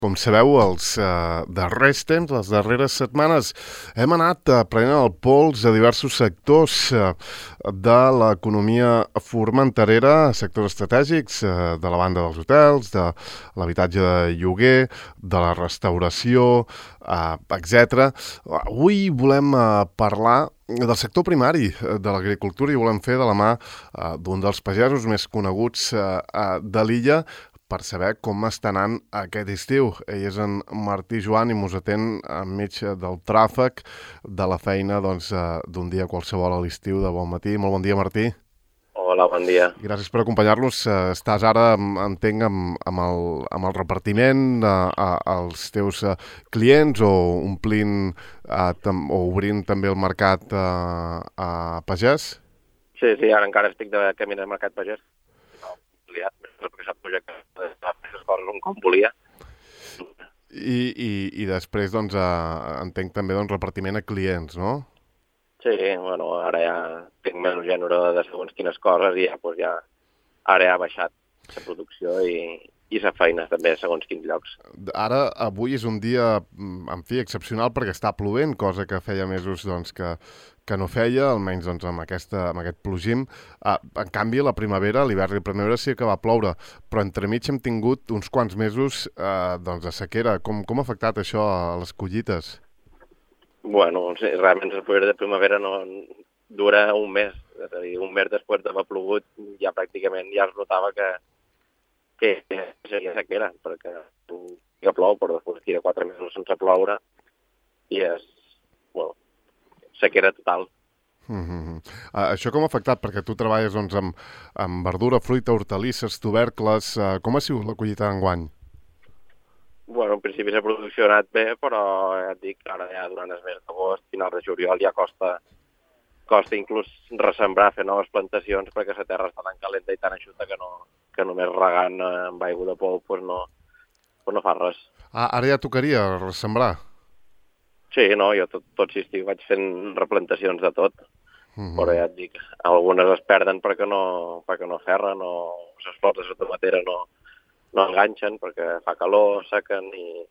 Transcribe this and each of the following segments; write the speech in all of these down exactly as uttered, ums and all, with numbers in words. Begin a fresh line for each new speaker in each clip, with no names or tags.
Com sabeu, els eh, darrers temps, les darreres setmanes, hem anat eh, prenent el pols a diversos sectors eh, de l'economia formenterera, sectors estratègics, eh, de la banda dels hotels, de l'habitatge de lloguer, de la restauració, eh, etcètera. Avui volem eh, parlar del sector primari eh, de l'agricultura i volem fer de la mà eh, d'un dels pagesos més coneguts eh, eh, de l'illa, per saber com està anant aquest estiu. Ell és en Martí Joan i mos atén enmig del tràfic de la feina doncs, eh, d'un dia qualsevol a l'estiu de bon matí. Molt bon dia, Martí.
Hola, bon dia.
Gràcies per acompanyar-nos. Eh, Estàs ara, em- entenc, amb, amb, el, amb el repartiment eh, a, als teus eh, clients o omplint eh, tam, o obrint també el mercat eh, a pagès?
Sí, sí, ara encara estic de camí del Mercat Pagès. No, liat, perquè sap projecte de fer les coses un com volia.
I, i, i després, doncs, eh, entenc també doncs, repartiment a clients, no?
Sí, bueno, ara ja tinc menys gènere de segons quines coses i ja, doncs ja, ara ja ha baixat la producció i, i la feina també segons quins llocs.
Ara, avui és un dia, mm, en fi, excepcional perquè està plovent, cosa que feia mesos doncs, que, que no feia, almenys doncs, amb, aquesta, amb aquest plogim. Uh, en canvi, la primavera, l'hivern i la primavera sí que va ploure, però entremig hem tingut uns quants mesos uh, doncs, de sequera. Com, com ha afectat això a les collites?
Bueno, sí, realment el període de primavera no dura un mes. És a dir, un mes després d'haver plogut ja pràcticament ja es notava que, que seria sequera, perquè que plou, però després tira quatre mesos sense ploure i és, bueno, sequera total.
Mm -hmm. uh, això com ha afectat? Perquè tu treballes doncs, amb, amb verdura, fruita, hortalisses, tubercles. Uh, com ha sigut la collita d'enguany?
Bueno, en principi la producció ha anat bé, però ja et dic, ara ja durant el mes d'agost, final de juliol, ja costa, costa inclús ressembrar, fer noves plantacions, perquè la terra està tan calenta i tan eixuta que, no, que només regant eh, amb aigua de pou pues no, pues no fa res.
Ah, ara ja tocaria ressembrar.
Sí, no, jo tot, tot l'estiu vaig fent replantacions de tot,
Mm
però
-hmm.
ja et dic, algunes es perden perquè no, perquè no ferren o les flors de la tomatera no, no enganxen perquè fa calor, sequen i,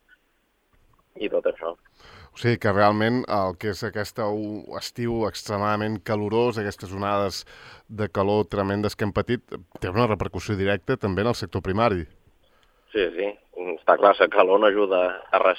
i tot això.
O sigui que realment el que és aquest estiu extremadament calorós, aquestes onades de calor tremendes que hem patit, té una repercussió directa també en el sector primari.
Sí, sí, està clar, la calor no ajuda a res.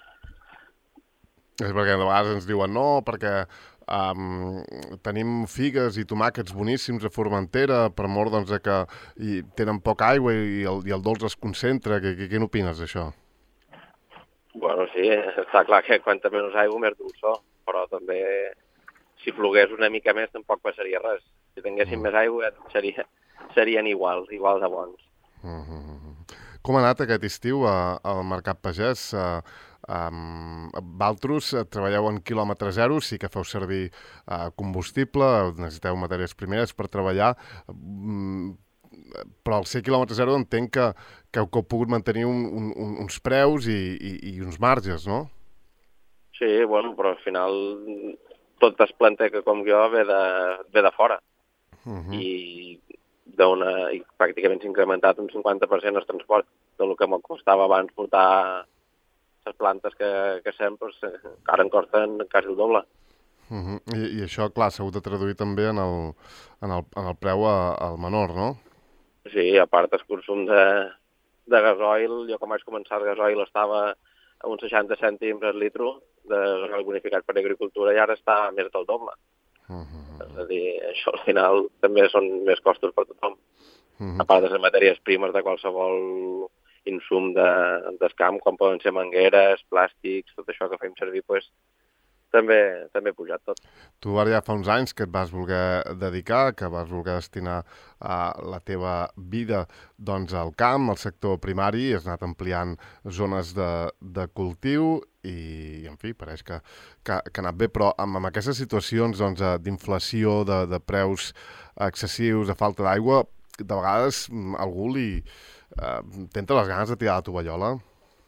És perquè de vegades ens diuen no, perquè um, tenim figues i tomàquets boníssims a Formentera, per mort doncs, de que i tenen poca aigua i el, i el dolç es concentra. Què, què, què n'opines d'això?
Bueno, sí, està clar que quanta menys aigua més dolçor, però també si plogués una mica més tampoc passaria res. Si tinguéssim
Mm.
més aigua seria, serien igual, igual de bons.
Mm -hmm. Com ha anat aquest estiu a, al Mercat Pagès? Uh, um, Valtros, uh, treballeu en quilòmetre zero, sí que feu servir uh, combustible, necessiteu matèries primeres per treballar, um, però al ser quilòmetre zero entenc que, que heu pogut mantenir un, un, un, uns preus i, i, i uns marges, no?
Sí, bueno, però al final tot es planter que com jo ve de, ve de fora.
Uh -huh.
I, d'una, i pràcticament s'ha incrementat un cinquanta per cent el transport del que em costava abans portar les plantes que, que sempre, ara en costen quasi el doble.
Uh -huh. I, I això, clar, s'ha hagut de traduir també en el, en el, en el preu a, al menor, no?
Sí, a part el consum de, de gasoil, jo quan vaig començar el gasoil estava a uns seixanta cèntims al litro de gasoil bonificat per agricultura i ara està a més del doble.
Uh -huh.
És a dir, això al final també són més costos per tothom.
Uh -huh.
A part de les matèries primes de qualsevol insum de, del camp, com poden ser mangueres, plàstics, tot això que fem servir, pues, també també ha pujat tot.
Tu ara ja fa uns anys que et vas voler dedicar, que vas voler destinar uh, la teva vida doncs, al camp, al sector primari, i has anat ampliant zones de, de cultiu i, en fi, pareix que, que, que ha anat bé, però amb, amb aquestes situacions doncs, d'inflació, de, de preus excessius, de falta d'aigua, de vegades algú li uh, tenta les ganes de tirar la tovallola.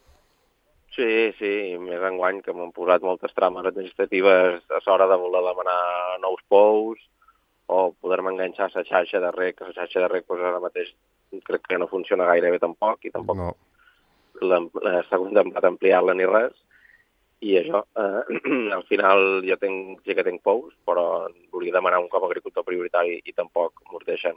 Sí, sí, més enguany que m'han posat moltes trames administratives a l'hora de voler demanar nous pous o poder-me enganxar a la xarxa de rec, que la xarxa de rec pues, ara mateix crec que no funciona gaire bé tampoc i tampoc
No.
s'ha contemplat ampliar-la ni res, i això, eh, al final jo tenc, sí que tenc pous, però volia demanar un com a agricultor prioritari i tampoc m'ho deixen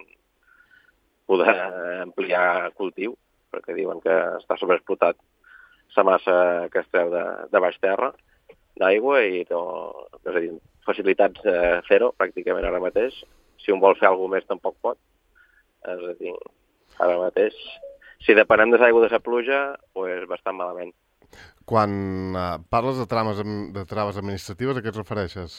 poder ampliar cultiu, perquè diuen que està sobreexplotat la massa que es treu de, de baix terra, d'aigua, i no, és a dir, facilitats eh, zero, pràcticament ara mateix. Si un vol fer alguna més tampoc pot. És a dir, ara mateix, si depenem de l'aigua de la pluja, pues, bastant malament.
Quan eh, parles de, trames, de traves administratives, a què et refereixes?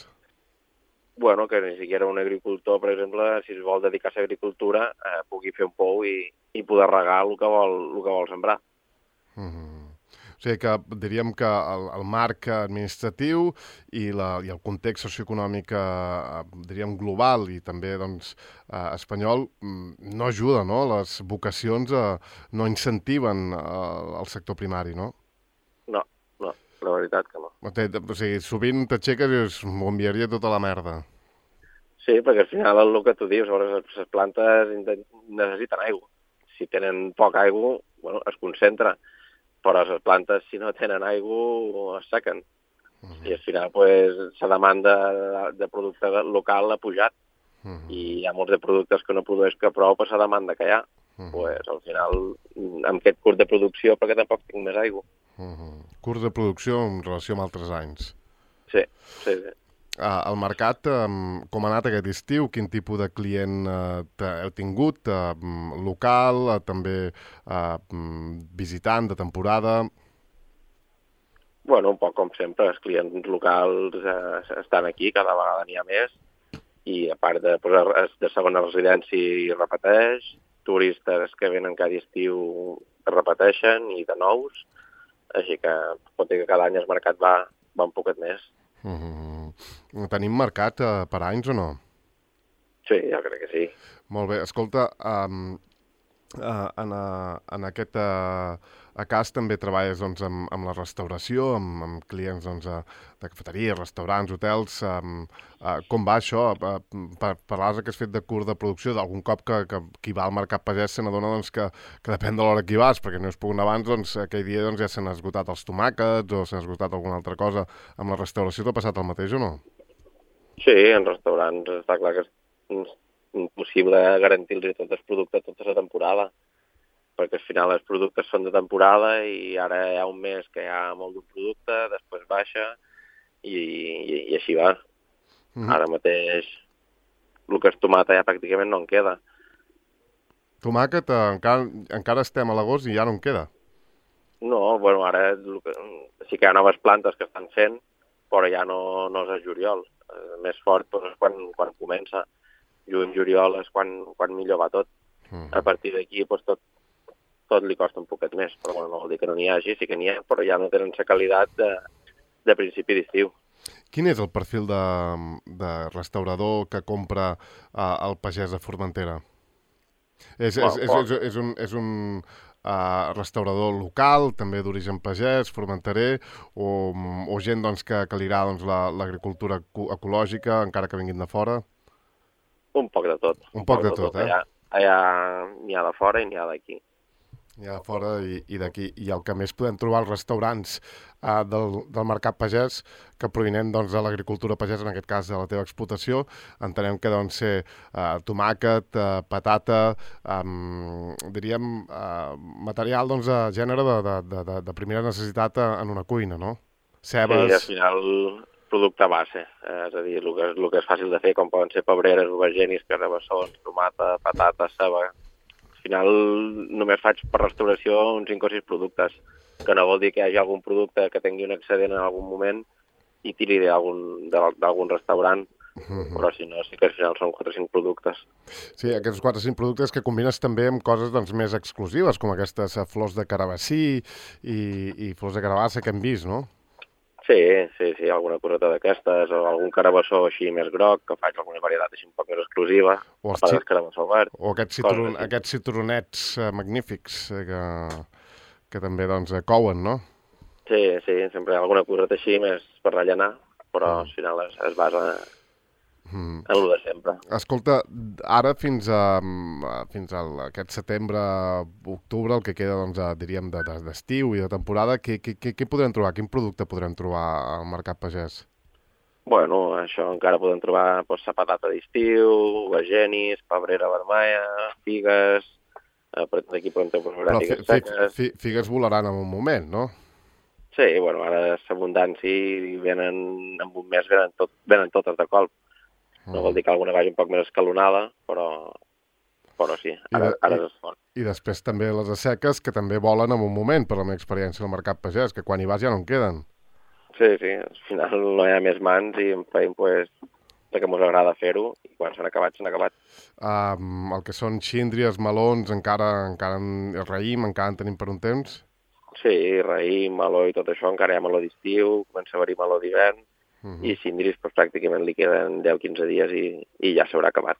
Bueno, que ni siquiera un agricultor, per exemple, si es vol dedicar-se a l'agricultura, eh, pugui fer un pou i, i poder regar el que vol, el que vol sembrar.
Mm-hmm. O sigui que diríem que el, el marc administratiu i, la, i el context socioeconòmic eh, diríem global i també doncs, eh, espanyol no ajuda, no? Les vocacions eh, no incentiven eh, el sector primari, no?
No, no, la veritat que no.
O sigui, sovint t'aixeques i dius, m'ho enviaria tota la merda.
Sí, perquè al final el que tu dius, les plantes necessiten aigua. Si tenen poca aigua, bueno, es concentra. Però les plantes, si no tenen aigua, es sequen. Uh-huh. I al final, pues, la demanda de producte local ha pujat. Uh-huh. I hi ha molts de productes que no produeix que prou per la demanda que hi ha. Uh-huh. Pues, al final, amb aquest curt de producció, perquè tampoc tinc més aigua.
Uh-huh. Curt de producció en relació amb altres anys.
Sí, sí, sí.
Uh, el mercat, um, com ha anat aquest estiu? Quin tipus de client uh, heu tingut? Uh, local, uh, també uh, visitant de temporada?
Bueno, un poc com sempre, els clients locals uh, estan aquí, cada vegada n'hi ha més, i a part de, pues, de segona residència repeteix, turistes que venen cada estiu repeteixen, i de nous, així que pot dir que cada any el mercat va, va un poquet més.
Uh-huh. Tenim mercat uh, per anys o no?
Sí, jo crec que sí.
Molt bé. Escolta, um, uh, en, uh, en aquest uh, cas també treballes doncs, amb, amb la restauració, amb, amb clients doncs, uh, de cafeteries, restaurants, hotels. Um, uh, com va això? Uh, parlaves que has fet de curt de producció, d'algun cop que, que qui va al mercat pagès se n'adona doncs, que, que depèn de l'hora que hi vas, perquè no es pogut abans, doncs, aquell dia doncs, ja s'han esgotat els tomàquets o s'han esgotat alguna altra cosa. Amb la restauració t'ha passat el mateix o no?
Sí, en restaurants està clar que és impossible garantir-los tots els productes tota la temporada, perquè al final els productes són de temporada i ara hi ha un mes que hi ha molt d'un producte, després baixa i, i, i així va. Mm-hmm. Ara mateix el que és tomata ja pràcticament no en queda.
Tomàquet, eh, encara, encara estem a l'agost i ja no en queda?
No, bueno, ara que, sí que hi ha noves plantes que estan fent, però ja no, no és el juliol. El més fort doncs, és quan, quan comença. Juny, juliol és quan, quan millor va tot. Mm. A partir d'aquí doncs, tot, tot li costa un poquet més, però bueno, no vol dir que no n'hi hagi, sí que n'hi ha, però ja no tenen la qualitat de, de principi d'estiu.
Quin és el perfil de, de restaurador que compra uh, el pagès de Formentera? És, bueno, és, és, és, és un... És un Uh, restaurador local, també d'origen pagès, formenterer, o, o gent doncs, que, que li agrada doncs, l'agricultura la, ecològica, encara que vinguin de fora?
Un poc de tot.
Un, un poc, poc de, de tot, tot, eh?
Allà, allà n'hi ha de fora i n'hi ha d'aquí.
N'hi ha de fora i, i d'aquí. I el que més podem trobar als restaurants uh, del, del mercat pagès, que provinent doncs, de l'agricultura pagès, en aquest cas de la teva explotació, entenem que doncs, ser uh, tomàquet, uh, patata, um, diríem, uh, material doncs, de gènere de, de, de, de primera necessitat en una cuina, no? Cebes...
Sí, al final producte base, eh, és a dir, el que, el que és fàcil de fer, com poden ser pebreres, aubergenis, carabassons, tomata, patata, ceba... Al final només faig per restauració uns cinc o sis productes, que no vol dir que hi hagi algun producte que tingui un excedent en algun moment i tiri d'algun restaurant, uh-huh. Però si no, sí que al final són quatre o cinc productes.
Sí, aquests quatre o cinc productes que combines també amb coses doncs, més exclusives, com aquestes flors de carabassí i, i flors de carabassa que hem vist, no?
Sí, sí, sí, alguna coseta d'aquestes, o algun carabassó així més groc, que faig alguna varietat així un poc més exclusiva, o a part del carabassó verd.
O aquests, citron, aquests citronets uh, magnífics eh, que, que també doncs, eh, couen, no?
Sí, sí, sempre hi ha alguna coseta així més per rellenar, però mm. al final es, es basa
Mm.
en el de sempre.
Escolta, ara fins a, fins a aquest setembre, octubre, el que queda, doncs, diríem, de, de, d'estiu i de temporada, què, què, què, què podrem trobar? Quin producte podrem trobar al Mercat Pagès?
Bueno, això encara podem trobar doncs, sa patata d'estiu, begenis, pebrera vermella, figues, eh, per aquí podem trobar
Però fi,
figues
fi,
seques.
fi, figues volaran en un moment, no?
Sí, bueno, ara s'abundància i venen, en un mes venen, tot, venen totes de colp. No vol dir que alguna vagi un poc més escalonada, però, però sí, ara,
I, de,
ara
i,
és fort.
i després també les asseques, que també volen en un moment, per la meva experiència al Mercat Pagès, que quan hi vas ja no en queden.
Sí, sí, al final no hi ha més mans i en feim, pues, el que ens agrada fer-ho, i quan s'han acabat, s'han acabat.
Um, el que són xíndries, melons, encara, encara en, raïm, encara en tenim per un temps?
Sí, raïm, meló i tot això, encara hi ha meló d'estiu, comença a haver-hi meló d'hivern, uh -huh. i cíndries pues, pràcticament li queden deu quinze dies i, i ja s'haurà acabat.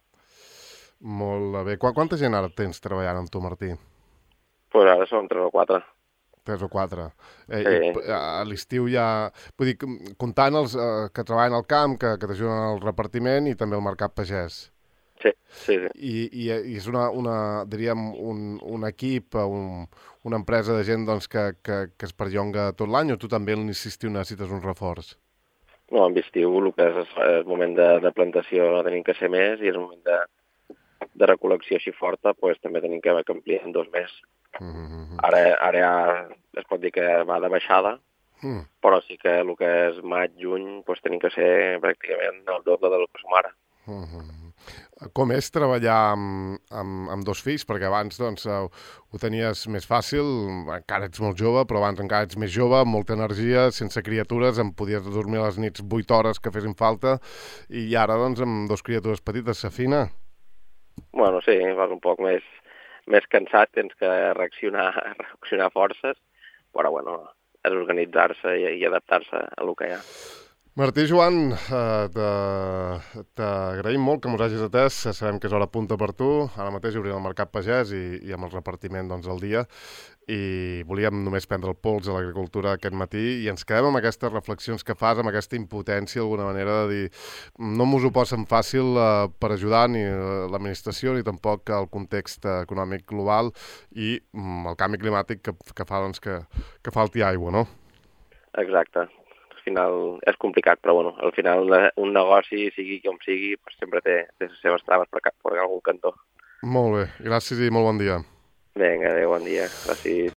Molt bé. Qu quanta gent ara tens treballant amb tu, Martí?
Pues ara són tres o quatre.
Tres o quatre. Eh,
Sí.
I a l'estiu ja... Vull dir, comptant els eh, que treballen al camp, que, que t'ajuden al repartiment i també al Mercat Pagès.
Sí, sí, sí.
I, i, i és una, una diríem, un, un equip, un, una empresa de gent doncs, que, que, que es perllonga tot l'any, o tu també en l'estiu necessites un reforç?
No, en estiu el que és el moment de, de plantació no tenim que ser més i el moment de, de recol·lecció així forta pues, també tenim que ampliar en dos més. Mm -hmm. Ara, ara ja es pot dir que va de baixada, mm. però sí que el que és maig, juny, pues, tenim que ser pràcticament el doble del que som ara.
Mm -hmm. Com és treballar amb, amb, amb dos fills? Perquè abans doncs, ho, ho tenies més fàcil, encara ets molt jove, però abans encara ets més jove, amb molta energia, sense criatures, em podies dormir a les nits vuit hores que fessin falta, i ara doncs, amb dos criatures petites s'afina.
Bueno, sí, vas un poc més, més cansat, tens que reaccionar, reaccionar forces, però bueno, és organitzar-se i, i adaptar-se a el que hi ha.
Martí, Joan, eh, t'agraïm molt que mos hagis atès. Sabem que és hora punta per tu. Ara mateix obrim el Mercat Pagès i, i amb el repartiment doncs, al dia. I volíem només prendre el pols de l'agricultura aquest matí i ens quedem amb aquestes reflexions que fas, amb aquesta impotència, d'alguna manera, de dir no mos ho posen fàcil eh, per ajudar ni l'administració ni tampoc el context econòmic global i mm, el canvi climàtic que, que fa doncs, que, que falti aigua, no?
Exacte. Al final és complicat, però bueno, al final un negoci, sigui com sigui, pues sempre té, té les seves traves per, per algun cantó.
Molt bé, gràcies i molt bon dia.
Vinga, adéu, bon dia. Gràcies.